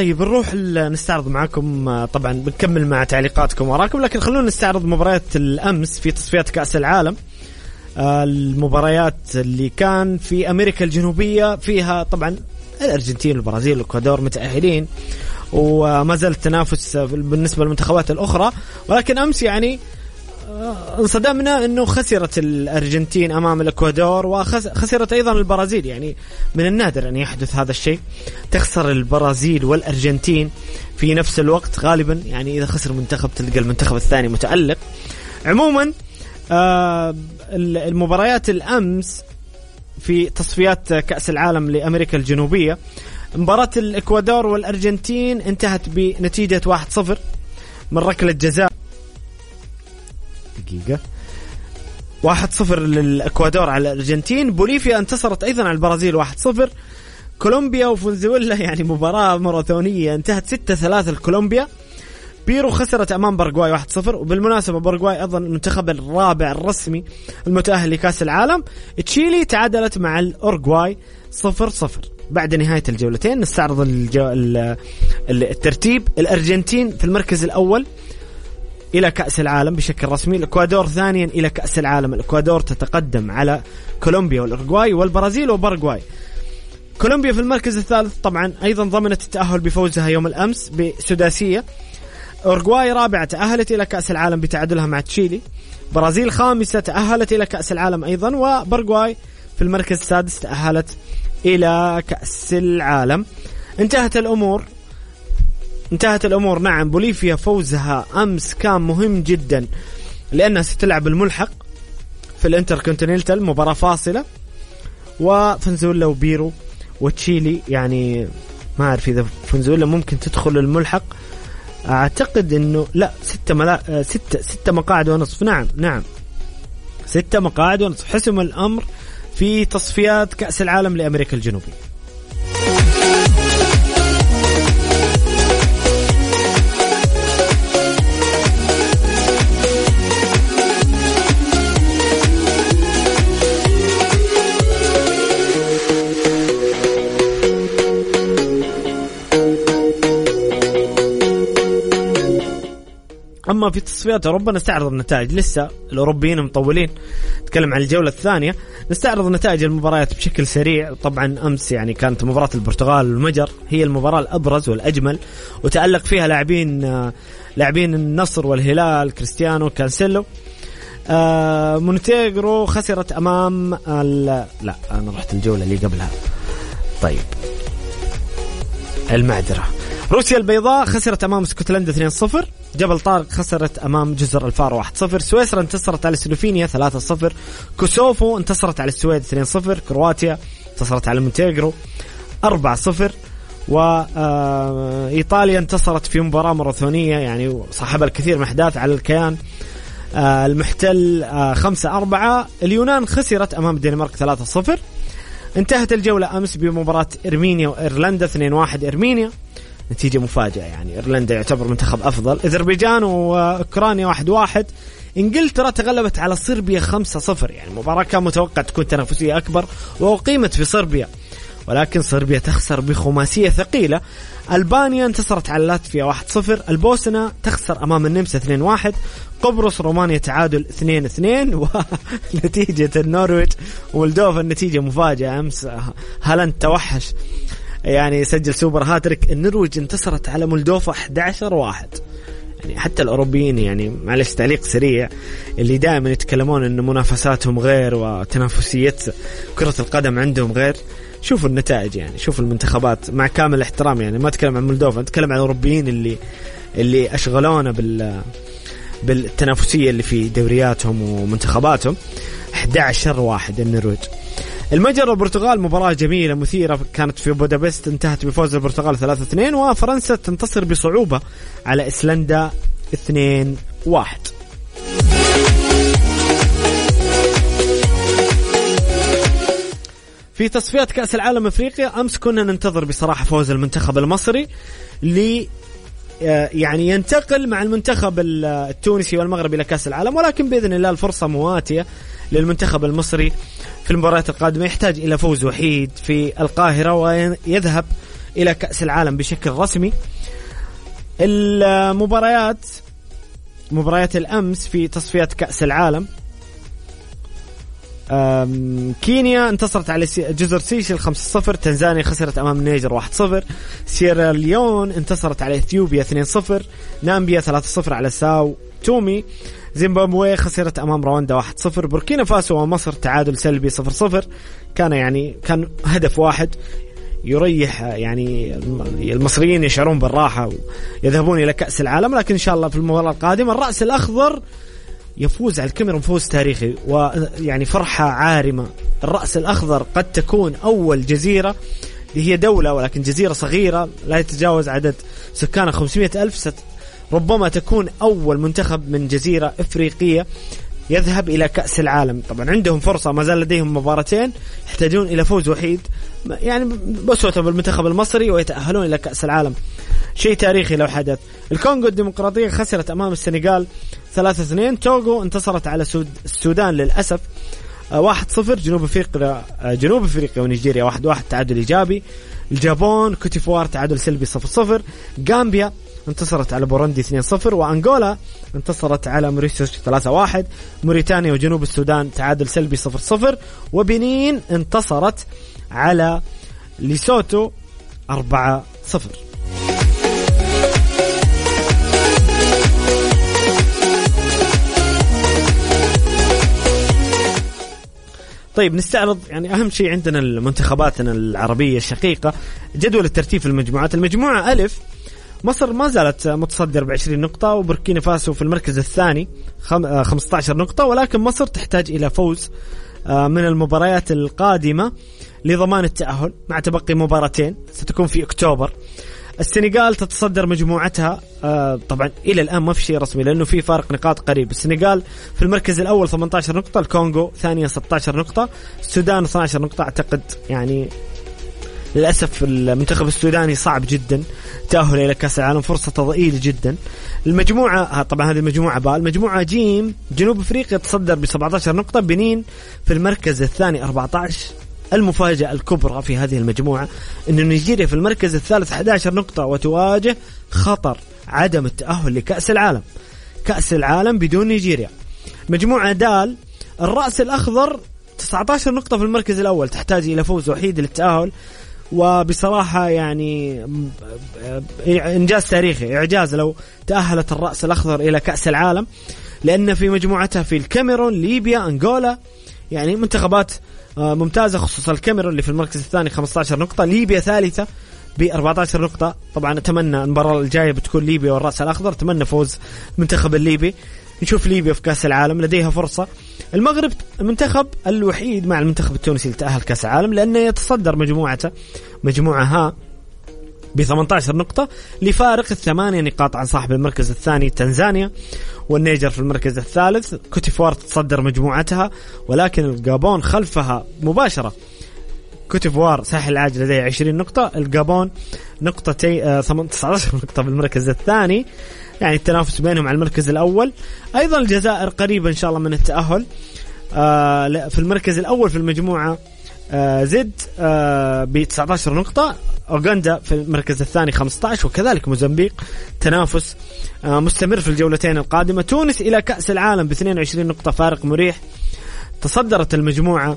طيب نروح نستعرض معكم، طبعا بنكمل مع تعليقاتكم وراكم، لكن خلونا نستعرض مباريات الأمس في تصفيات كأس العالم. المباريات اللي كان في أمريكا الجنوبية فيها طبعا الأرجنتين والبرازيل والإكوادور متأهلين، وما زال التنافس بالنسبة للمنتخبات الأخرى، ولكن أمس يعني انصدمنا أنه خسرت الأرجنتين أمام الإكوادور، وخسرت أيضا البرازيل. يعني من النادر أن يحدث هذا الشيء، تخسر البرازيل والأرجنتين في نفس الوقت غالبا. يعني إذا خسر منتخب تلقى المنتخب الثاني متألق. عموما المباريات الأمس في تصفيات كأس العالم لأمريكا الجنوبية، مباراة الإكوادور والأرجنتين انتهت بنتيجة 1-0 من ركلة جزاء. دقيقة 1-0 للإكوادور على الأرجنتين. بوليفيا انتصرت أيضا على البرازيل 1-0. كولومبيا وفنزويلا يعني مباراة ماراثونية انتهت 6-3 لكولومبيا. بيرو خسرت أمام باراغواي 1-0. وبالمناسبة باراغواي أيضا المنتخب الرابع الرسمي المتأهل لكأس العالم. تشيلي تعادلت مع الأورغواي 0-0. بعد نهاية الجولتين نستعرض الترتيب. الأرجنتين في المركز الأول إلى كأس العالم بشكل رسمي، الإكوادور ثانيا إلى كأس العالم. الإكوادور تتقدم على كولومبيا والأورغواي والبرازيل وباراغواي. كولومبيا في المركز الثالث طبعا أيضا ضمنت التأهل بفوزها يوم الأمس بسداسية. أورغواي رابعة تأهلت إلى كأس العالم بتعادلها مع تشيلي. برازيل خامسة تأهلت إلى كأس العالم أيضا. وباراغواي في المركز السادس تأهلت إلى كأس العالم. انتهت الأمور. نعم بوليفيا فوزها أمس كان مهم جدا لأنها ستلعب الملحق في الانتركونتيننتال، مباراة فاصلة. وفنزويلا وبيرو وتشيلي يعني ما أعرف إذا فنزويلا ممكن تدخل الملحق، أعتقد أنه لا 6 مقاعد ونصف. نعم 6 مقاعد ونصف. حسم الأمر في تصفيات كأس العالم لأمريكا الجنوبية. أما في تصفيات أوروبا نستعرض النتائج. لسه الأوروبيين مطولين، نتكلم عن الجولة الثانية. نستعرض نتائج المباريات بشكل سريع. طبعا أمس يعني كانت مباراة البرتغال والمجر هي المباراة الأبرز والأجمل، وتألق فيها لاعبين النصر والهلال كريستيانو كانسيلو. مونتيغرو خسرت أمام لا أنا رحت الجولة اللي قبلها. طيب المعذرة. روسيا البيضاء خسرت أمام اسكتلندا 2-0. جبل طارق خسرت أمام جزر الفارو 1-0. سويسرا انتصرت على سلوفينيا 3-0. كوسوفو انتصرت على السويد 2-0. كرواتيا انتصرت على مونتيغرو 4-0. وإيطاليا انتصرت في مباراة ماراثونية يعني صاحبها الكثير من الأحداث على الكيان المحتل 5-4. اليونان خسرت أمام الدنمارك 3-0. انتهت الجولة أمس بمباراة إرمينيا وإيرلندا 2-1 إرمينيا، نتيجة مفاجئة يعني إيرلندا يعتبر منتخب أفضل. أذربيجان وأوكرانيا 1-1. إنجلترا تغلبت على صربيا 5-0. يعني مباراة كان متوقع تكون تنافسية أكبر وأقيمت في صربيا، ولكن صربيا تخسر بخماسية ثقيلة. ألبانيا انتصرت على لاتفيا 1-0. البوسنة تخسر أمام النمسا 2-1. قبرص رومانيا تعادل 2-2. ونتيجة النورويج والدوفا النتيجة مفاجئة أمس. هالاند توحش يعني سجل سوبر هاتريك. النرويج انتصرت على مولدوفا 11-1. يعني حتى الأوروبيين يعني معلش تعليق سريع اللي دائما يتكلمون إن منافساتهم غير وتنافسية كرة القدم عندهم غير، شوفوا النتائج يعني شوفوا المنتخبات مع كامل احترام. يعني ما أتكلم عن مولدوفا، أتكلم عن الأوروبيين اللي أشغلونا بالتنافسية اللي في دورياتهم ومنتخباتهم. 11-1 النرويج. المجر والبرتغال مباراة جميلة مثيرة كانت في بودابست، انتهت بفوز البرتغال 3-2. وفرنسا تنتصر بصعوبة على إسلندا 2-1. في تصفيات كأس العالم أفريقيا أمس كنا ننتظر بصراحة فوز المنتخب المصري يعني ينتقل مع المنتخب التونسي والمغربي إلى كأس العالم، ولكن بإذن الله الفرصة مواتية للمنتخب المصري في المباريات القادمة. يحتاج إلى فوز وحيد في القاهرة ويذهب إلى كأس العالم بشكل رسمي. المباريات الأمس في تصفيات كأس العالم، كينيا انتصرت على جزر سيشل 5-0، تنزانيا خسرت أمام النيجر 1-0، سيراليون انتصرت على إثيوبيا 2-0، نامبيا 3-0 على ساو تومي، زيمبابوي خسرت أمام رواندا 1-0، بوركينا فاسو ومصر تعادل سلبي 0-0. كان هدف واحد يريح يعني المصريين يشعرون بالراحة ويذهبون إلى كأس العالم، لكن إن شاء الله في المباراة القادمة الرأس الأخضر يفوز على الكاميرون فوز تاريخي ويعني فرحة عارمة. الرأس الأخضر قد تكون أول جزيرة، هي دولة ولكن جزيرة صغيرة لا يتجاوز عدد سكانها 500,000، ربما تكون أول منتخب من جزيرة إفريقية يذهب إلى كأس العالم. طبعا عندهم فرصة، ما زال لديهم مباراتين، يحتاجون إلى فوز وحيد يعني بسوته بالمنتخب المصري ويتأهلون إلى كأس العالم. شيء تاريخي لو حدث. الكونغو الديمقراطية خسرت أمام السنغال 3-2. توغو انتصرت على السودان للأسف 1-0. جنوب أفريقيا ونيجيريا 1-1 تعادل إيجابي. الجابون كوتيفوار تعادل سلبي 0-0. غامبيا انتصرت على بوروندي 2-0. وأنغولا انتصرت على موريشيوس 3-1. موريتانيا وجنوب السودان تعادل سلبي 0-0. وبنين انتصرت على ليسوتو 4-0. طيب نستعرض يعني أهم شيء عندنا المنتخباتنا العربية الشقيقة، جدول الترتيب في المجموعات. المجموعة ألف، مصر ما زالت متصدر ب20 نقطة، وبوركينا فاسو في المركز الثاني 15 نقطة، ولكن مصر تحتاج إلى فوز من المباريات القادمة لضمان التأهل مع تبقي مباراتين ستكون في أكتوبر. السنغال تتصدر مجموعتها، طبعا إلى الآن ما في شيء رسمي لأنه في فارق نقاط قريب. السنغال في المركز الأول 18 نقطة، الكونغو ثانية 16 نقطة، السودان 12 نقطة. أعتقد يعني للأسف المنتخب السوداني صعب جدا تأهل إلى كأس العالم، فرصة ضئيلة جدا. المجموعة طبعا هذه المجموعة باء. المجموعة جيم، جنوب أفريقيا تصدر ب17 نقطة، بنين في المركز الثاني 14. المفاجأة الكبرى في هذه المجموعة أن نيجيريا في المركز الثالث 11 نقطة وتواجه خطر عدم التأهل لكأس العالم. كأس العالم بدون نيجيريا. مجموعة دال، الرأس الأخضر 19 نقطة في المركز الأول، تحتاج إلى فوز وحيد للتأهل، وبصراحة يعني إنجاز تاريخي، إعجاز لو تأهلت الرأس الأخضر إلى كأس العالم، لأن في مجموعتها في الكاميرون، ليبيا، أنغولا، يعني منتخبات ممتازة، خصوصا الكاميرون اللي في المركز الثاني 15 نقطة، ليبيا ثالثة ب14 نقطة. طبعا أتمنى المباراة الجاية بتكون ليبيا والرأس الأخضر، أتمنى فوز المنتخب الليبي، نشوف ليبيا في كأس العالم لديها فرصة. المغرب المنتخب الوحيد مع المنتخب التونسي لتأهل كأس العالم، لأنه يتصدر مجموعته مجموعها ب18 نقطة لفارق 8 نقاط عن صاحب المركز الثاني تنزانيا، والنيجر في المركز الثالث. كوتيفوار تتصدر مجموعتها، ولكن الجابون خلفها مباشرة. كوتيفوار ساحل العاج لديه 20 نقطة، الجابون نقطتين 19 نقطة بالمركز الثاني، يعني التنافس بينهم على المركز الأول. أيضا الجزائر قريبة إن شاء الله من التأهل في المركز الأول في المجموعة، زد ب19 نقطة، أوغندا في المركز الثاني 15، وكذلك موزمبيق. تنافس مستمر في الجولتين القادمة. تونس إلى كأس العالم ب22 نقطة، فارق مريح، تصدرت المجموعة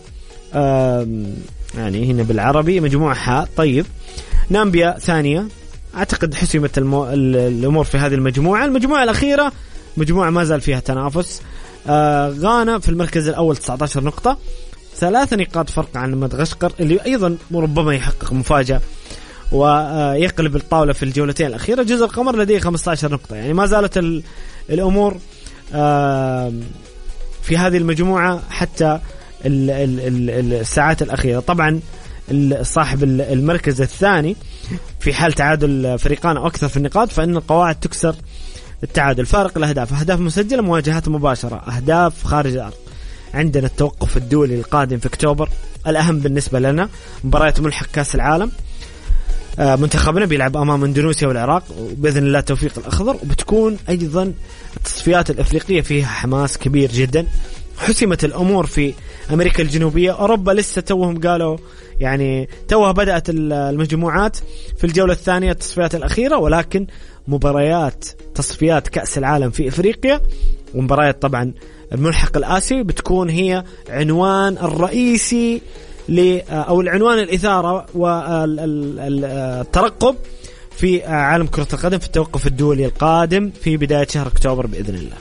يعني هنا بالعربي مجموعة حاء. طيب نامبيا ثانية، أعتقد حسمت الأمور في هذه المجموعة. المجموعة الأخيرة مجموعة ما زال فيها تنافس. غانا في المركز الأول 19 نقطة، 3 نقاط فرق عن مدغشقر اللي أيضا ربما يحقق مفاجأة ويقلب الطاولة في الجولتين الأخيرة. جزر القمر لديه 15 نقطة، يعني ما زالت الأمور في هذه المجموعة حتى الساعات الأخيرة. طبعا صاحب المركز الثاني في حال تعادل فريقان أو أكثر في النقاط فإن القواعد تكسر التعادل. فارق الأهداف، أهداف مسجلة، مواجهات مباشرة، أهداف خارج الأرض. عندنا التوقف الدولي القادم في أكتوبر، الأهم بالنسبة لنا مباراة ملحق كأس العالم. منتخبنا بيلعب أمام إندونيسيا والعراق، وبإذن الله توفيق الأخضر. وبتكون أيضا التصفيات الأفريقية فيها حماس كبير جدا. حسمت الأمور في أمريكا الجنوبية، أوروبا لسه توهم قالوا يعني توها بدأت المجموعات في الجولة الثانية التصفيات الأخيرة، ولكن مباريات تصفيات كأس العالم في إفريقيا ومباريات طبعا الملحق الآسيوي بتكون هي عنوان الرئيسي أو العنوان الإثارة والترقب في عالم كرة القدم في التوقف الدولي القادم في بداية شهر أكتوبر بإذن الله.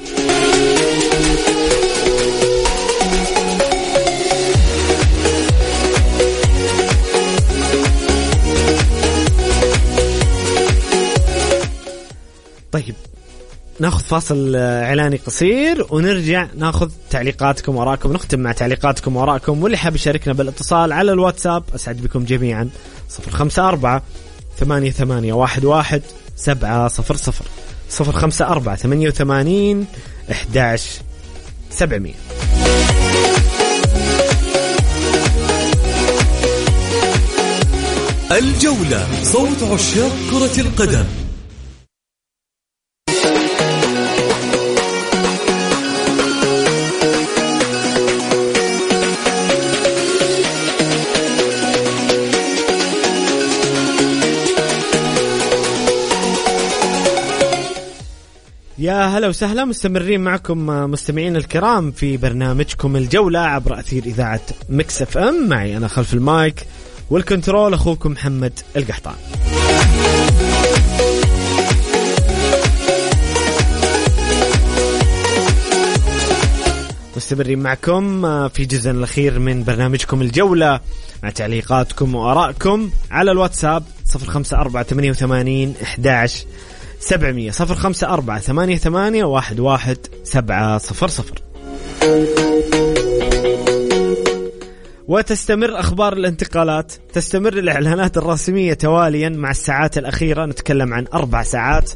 طيب ناخذ فاصل إعلاني قصير ونرجع ناخذ تعليقاتكم وراءكم، نختم مع تعليقاتكم وراءكم. واللي حاب يشاركنا بالاتصال على الواتساب أسعد بكم جميعا 054 88 11 700 054 88 11 700. الجولة صوت عشاق كرة القدم. يا هلا وسهلا، مستمرين معكم مستمعين الكرام في برنامجكم الجولة عبر أثير إذاعة ميكس اف ام. معي أنا خلف المايك والكنترول أخوكم محمد القحطان. مستمرين معكم في جزء الأخير من برنامجكم الجولة مع تعليقاتكم وآرائكم على الواتساب 054 88 11 700 054 88 11 700. وتستمر أخبار الانتقالات، تستمر الإعلانات الرسمية تواليا مع الساعات الأخيرة. نتكلم عن 4 ساعات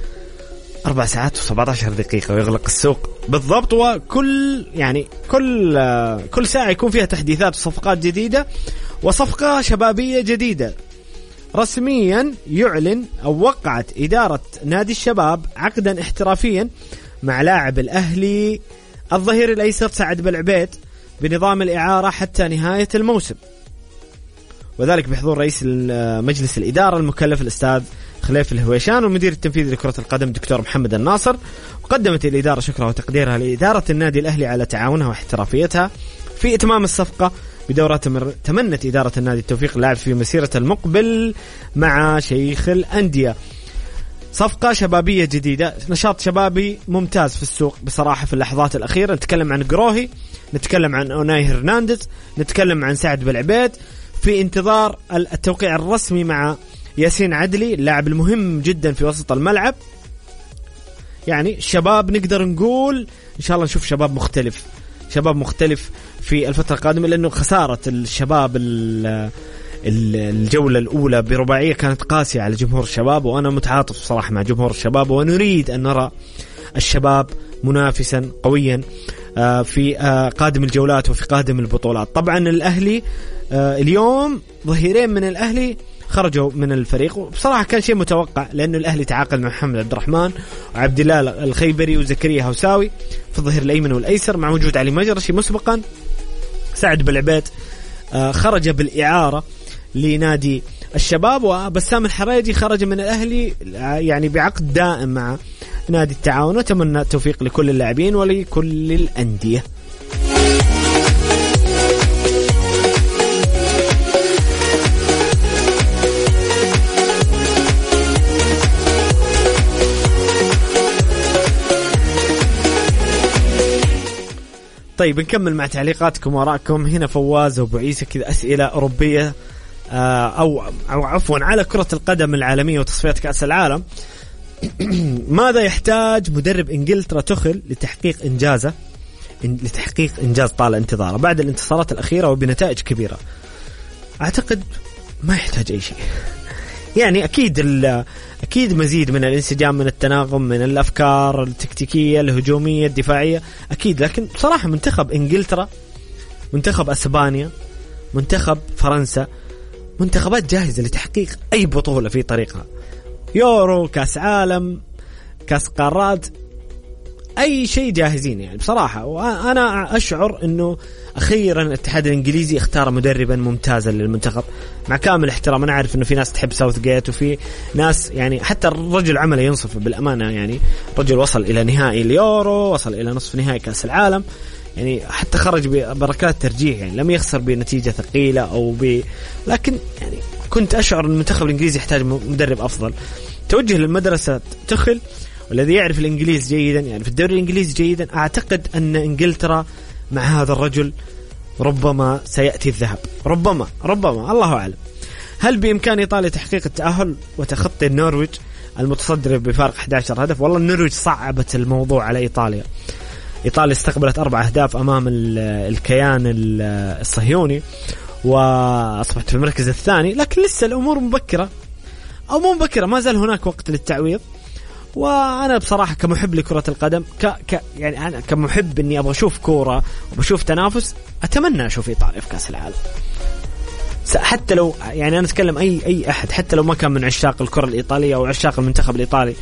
و17 دقيقة ويغلق السوق بالضبط، وكل يعني كل ساعة يكون فيها تحديثات وصفقات جديدة وصفقة شبابية جديدة. رسميا يعلن أو وقعت إدارة نادي الشباب عقدا احترافيا مع لاعب الأهلي الظهير الأيسر سعد بالعبيد بنظام الإعارة حتى نهاية الموسم، وذلك بحضور رئيس مجلس الإدارة المكلف الأستاذ خليف الهويشان والمدير التنفيذي لكرة القدم دكتور محمد الناصر. وقدمت الإدارة شكرها وتقديرها لإدارة النادي الأهلي على تعاونها واحترافيتها في إتمام الصفقة بدورة. تمنت إدارة النادي التوفيق اللاعب في مسيرة المقبل مع شيخ الأندية. صفقة شبابية جديدة، نشاط شبابي ممتاز في السوق بصراحة في اللحظات الأخيرة. نتكلم عن قروهي، نتكلم عن أوناي هرنانديز، نتكلم عن سعد بالعبيد، في انتظار التوقيع الرسمي مع ياسين عدلي اللاعب المهم جدا في وسط الملعب. يعني الشباب نقدر نقول إن شاء الله نشوف شباب مختلف في الفترة القادمة، لأنه خسارة الشباب الجولة الأولى برباعية كانت قاسية على جمهور الشباب، وأنا متعاطف صراحة مع جمهور الشباب، ونريد أن نرى الشباب منافسا قويا في قادم الجولات وفي قادم البطولات. طبعا الأهلي اليوم ظهيرين من الأهلي خرجوا من الفريق، وبصراحة كان شيء متوقع لأنه الأهلي تعاقد مع محمد عبد الرحمن وعبد الله الخيبري وزكريا هوساوي في الظهير الأيمن والأيسر مع وجود علي مجرشي مسبقا. سعد بالعبيد خرج بالإعارة لنادي الشباب، وبسام الحريجي خرج من الأهلي يعني بعقد دائم مع نادي التعاون. وتمنى التوفيق لكل اللاعبين ولكل الأندية. طيب نكمل مع تعليقاتكم وراءكم. هنا فواز وابو عيسى كذا أسئلة أوروبية أو عفوا على كرة القدم العالمية وتصفيات كأس العالم. ماذا يحتاج مدرب إنجلترا توخل لتحقيق إنجاز طال انتظاره بعد الانتصارات الأخيرة وبنتائج كبيرة؟ أعتقد ما يحتاج أي شيء. يعني أكيد مزيد من الانسجام، من التناغم، من الأفكار التكتيكية الهجومية الدفاعية أكيد، لكن بصراحة منتخب إنجلترا، منتخب أسبانيا، منتخب فرنسا، منتخبات جاهزة لتحقيق أي بطولة في طريقها. يورو، كاس عالم، كاس قارات، أي شيء جاهزين يعني بصراحة. وأنا أشعر أنه أخيرا الاتحاد الإنجليزي اختار مدربا ممتازا للمنتخب، مع كامل احترام. أنا عارف أنه في ناس تحب ساوث جيت وفي ناس يعني حتى الرجل عمله ينصف بالأمانة، يعني رجل وصل إلى نهائي اليورو، وصل إلى نصف نهائي كأس العالم، يعني حتى خرج ببركات ترجيح، يعني لم يخسر بنتيجة ثقيلة لكن يعني كنت أشعر أن المنتخب الإنجليزي يحتاج مدرب أفضل. توجه للمدرسة تخل والذي يعرف الإنجليز جيدا، يعني في الدوري الإنجليزي جيدا. أعتقد أن إنجلترا مع هذا الرجل ربما سيأتي الذهب، ربما الله أعلم. هل بإمكان إيطاليا تحقيق التأهل وتخطي النرويج المتصدر بفارق 11 هدف؟ والله النرويج صعبت الموضوع على إيطاليا. إيطاليا استقبلت 4 أهداف أمام الكيان الصهيوني وأصبحت في المركز الثاني، لكن لسه الأمور مبكرة أو مو مبكرة، ما زال هناك وقت للتعويض. وأنا بصراحة كمحب لكرة القدم يعني أنا كمحب إني أبغى أشوف كورة وبشوف تنافس، أتمنى أشوف إيطاليا في كأس العالم. حتى لو يعني أنا أتكلم أي أحد، حتى لو ما كان من عشاق الكرة الإيطالية أو عشاق المنتخب الإيطالي،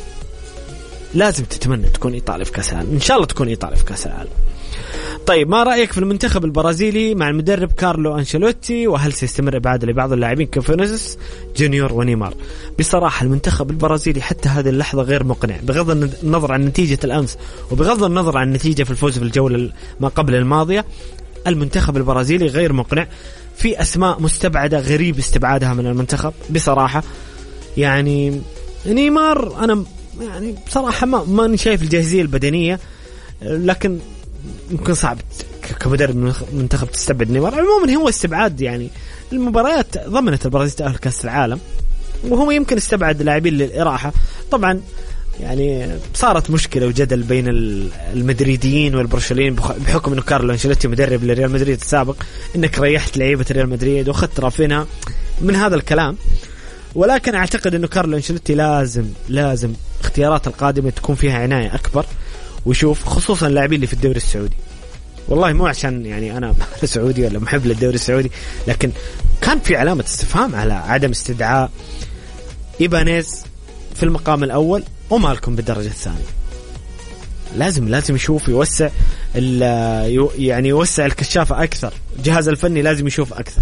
لازم تتمنى تكون إيطاليا في كأس العالم. إن شاء الله تكون إيطاليا في كأس العالم. طيب ما رأيك في المنتخب البرازيلي مع المدرب كارلو أنشيلوتي، وهل سيستمر إبعاده لبعض اللاعبين كفينيسيوس جونيور ونيمار؟ بصراحة المنتخب البرازيلي حتى هذه اللحظة غير مقنع، بغض النظر عن نتيجة الأمس وبغض النظر عن النتيجة في الفوز في الجولة ما قبل الماضية. المنتخب البرازيلي غير مقنع، في أسماء مستبعدة غريب استبعادها من المنتخب بصراحة. يعني نيمار أنا يعني بصراحة ما شايف الجاهزية البدنية، لكن ممكن صعب كمدرب منتخب تستبعد نيمار. عموما هو استبعاد، يعني المباريات ضمنت البرازيل تأهل كأس العالم، وهو يمكن استبعد لاعبين للإراحة. طبعا يعني صارت مشكلة وجدل بين المدريديين والبرشلونيين بحكم أنه كارلو أنشيلوتي مدرب لريال مدريد السابق، أنك ريحت لعيبة ريال مدريد وأخذت رافينها من هذا الكلام. ولكن أعتقد أنه كارلو أنشيلوتي لازم اختيارات القادمة تكون فيها عناية أكبر، ويشوف خصوصا اللاعبين اللي في الدوري السعودي. والله مو عشان يعني أنا سعودي ولا محب للدوري السعودي، لكن كان في علامة استفهام على عدم استدعاء إيبانيز في المقام الأول ومالكم بالدرجة الثانية. لازم يشوف يوسع يعني يوسع الكشافة أكثر، جهاز الفني لازم يشوف أكثر.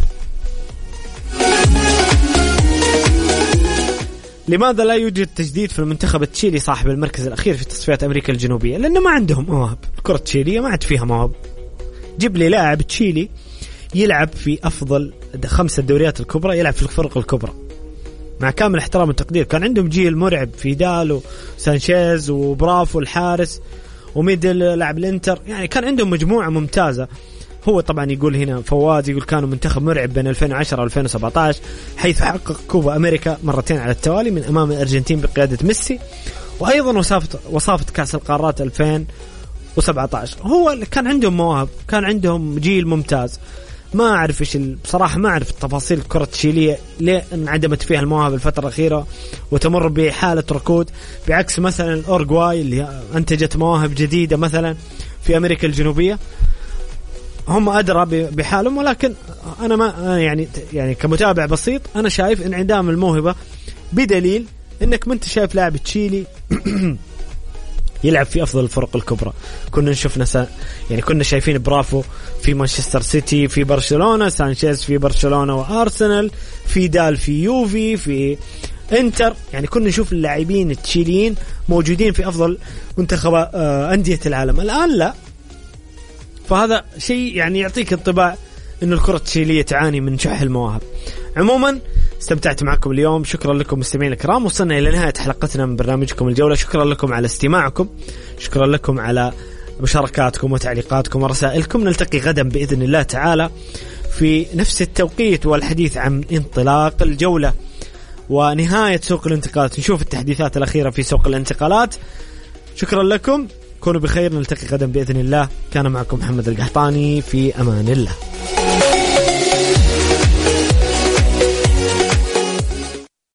لماذا لا يوجد تجديد في المنتخب التشيلي صاحب المركز الأخير في تصفيات أمريكا الجنوبية؟ لأنه ما عندهم مواهب. الكرة التشيلية ما عاد فيها مواهب. جيب لي لاعب تشيلي يلعب في أفضل 5 الدوريات الكبرى، يلعب في الفرق الكبرى. مع كامل احترام والتقدير، كان عندهم جيل مرعب، فيدال وسانشيز وبرافو الحارس وميدل لاعب الانتر، يعني كان عندهم مجموعة ممتازة. هو طبعا يقول هنا فواز، يقول كانوا منتخب مرعب بين 2010 و 2017، حيث حقق كوبا أمريكا مرتين على التوالي من أمام الأرجنتين بقيادة ميسي، وأيضا وصافة كأس القارات 2017. هو كان عندهم مواهب، كان عندهم جيل ممتاز. ما أعرف إيش بصراحة ما أعرف التفاصيل الكرة التشيلية ليه انعدمت فيها المواهب الفترة الأخيرة وتمر بحالة ركود، بعكس مثلا الأورغواي اللي أنتجت مواهب جديدة مثلا في أمريكا الجنوبية. هم أدرى بحالهم، ولكن أنا ما يعني كمتابع بسيط أنا شايف انعدام الموهبة، بدليل إنك ما أنت شايف لاعب تشيلي يلعب في أفضل الفرق الكبرى. كنا نشوفنا يعني كنا شايفين برافو في مانشستر سيتي، في برشلونة، سانشيز في برشلونة وأرسنال، في دال في يوفي، في انتر. يعني كنا نشوف اللاعبين التشيليين موجودين في أفضل منتخب أندية العالم. الآن لا. فهذا شيء يعني يعطيك انطباع إنه الكرة التشيلية تعاني من شح المواهب. عموما استمتعت معكم اليوم، شكرا لكم مستمعين الكرام. وصلنا إلى نهاية حلقتنا من برنامجكم الجولة. شكرا لكم على استماعكم، شكرا لكم على مشاركاتكم وتعليقاتكم ورسائلكم. نلتقي غدا بإذن الله تعالى في نفس التوقيت والحديث عن انطلاق الجولة ونهاية سوق الانتقالات، نشوف التحديثات الأخيرة في سوق الانتقالات. شكرا لكم، كونوا بخير، نلتقي غدا بإذن الله. كان معكم محمد القحطاني، في أمان الله.